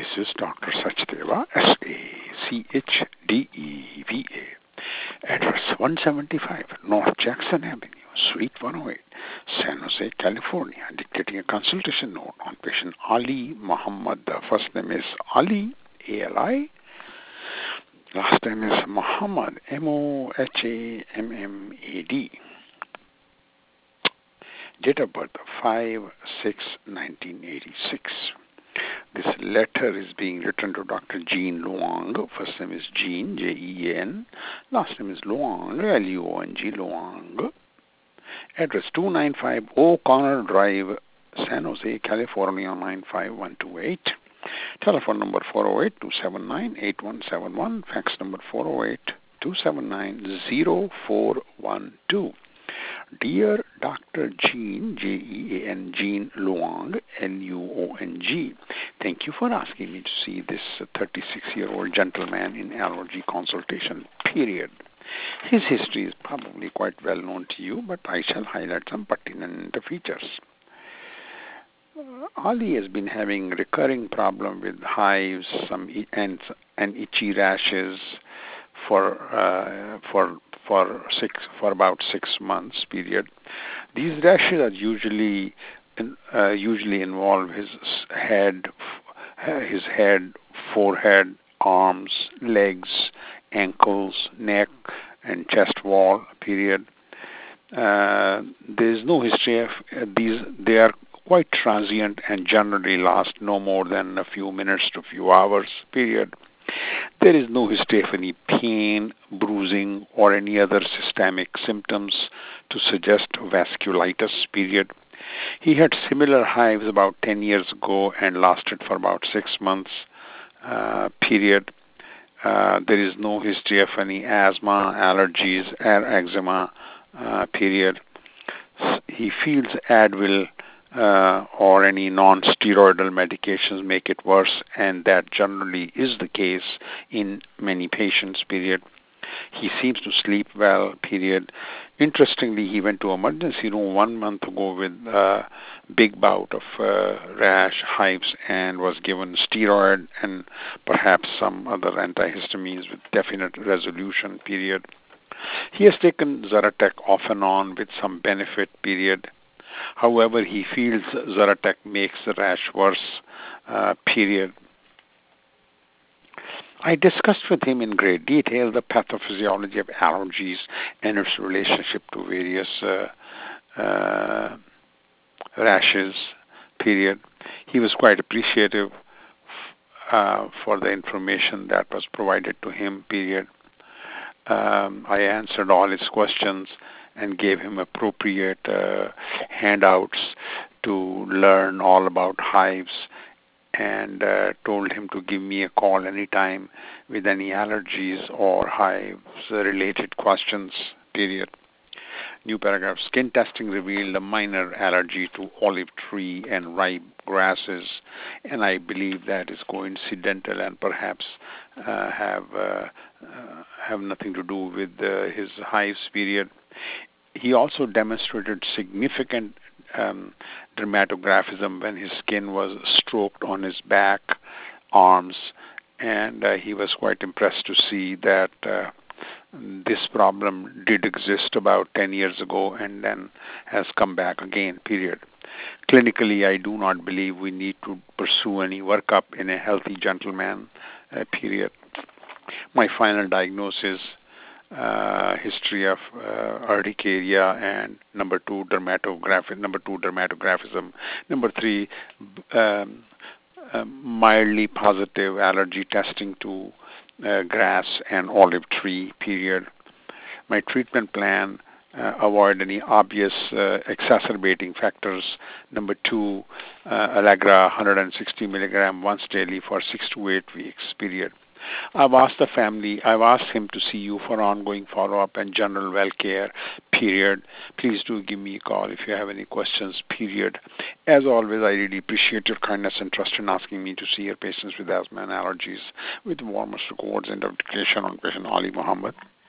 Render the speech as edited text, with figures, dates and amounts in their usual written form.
This is Dr. Sachdeva, Sachdeva, address 175 North Jackson Avenue, Suite 108, San Jose, California, dictating a consultation note on patient Ali Muhammad. The first name is Ali, A-L-I. Last name is Muhammad, M-O-H-A-M-M-A-D. Date of birth, 5/6/1986. This letter is being written to Dr. Jean Luong. First name is Jean, J-E-N. Last name is Luong, L-U-O-N-G, Luong. Address 295 O'Connor Drive, San Jose, California, 95128. Telephone number 408-279-8171. Fax number 408-279-0412. Dear Dr. Jean, J-E-A-N, Jean Luong, L-U-O-N-G, thank you for asking me to see this 36-year-old gentleman in allergy consultation, period. His history is probably quite well known to you, but I shall highlight some pertinent features. Ali has been having recurring problem with hives, and itchy rashes for about 6 months period. These rashes are usually involve his head, forehead, arms, legs, ankles, neck, and chest wall period. There is no history of these. They are quite transient and generally last no more than a few minutes to a few hours period. There is no history of any pain, bruising, or any other systemic symptoms to suggest vasculitis, period. He had similar hives about 10 years ago and lasted for about 6 months, period. There is no history of any asthma, allergies, or eczema, period. He feels Advil or any non-steroidal medications make it worse, and that generally is the case in many patients, period. He seems to sleep well, period. Interestingly, he went to emergency room 1 month ago with a big bout of rash, hives, and was given steroid and perhaps some other antihistamines with definite resolution, period. He has taken Zyrtec off and on with some benefit, period. However, he feels Zyrtec makes the rash worse, period. I discussed with him in great detail the pathophysiology of allergies and its relationship to various rashes, period. He was quite appreciative for the information that was provided to him, period. I answered all his questions and gave him appropriate handouts to learn all about hives, and told him to give me a call anytime with any allergies or hives-related questions, period. New paragraph. Skin testing revealed a minor allergy to olive tree and ripe grasses, and I believe that is coincidental and perhaps have nothing to do with his hives, period. He also demonstrated significant dermatographism when his skin was stroked on his back, arms, and he was quite impressed to see that this problem did exist about 10 years ago and then has come back again, period. Clinically, I do not believe we need to pursue any workup in a healthy gentleman, period. My final diagnosis, history of urticaria, and number two dermatographism, number three mildly positive allergy testing to grass and olive tree, period. My treatment plan, avoid any obvious exacerbating factors. Number two, Allegra 160 milligram once daily for 6 to 8 weeks, period. I've asked him to see you for ongoing follow-up and general well care, period. Please do give me a call if you have any questions, period. As always, I really appreciate your kindness and trust in asking me to see your patients with asthma and allergies. With warmest regards and dedication on patient Ali Muhammad.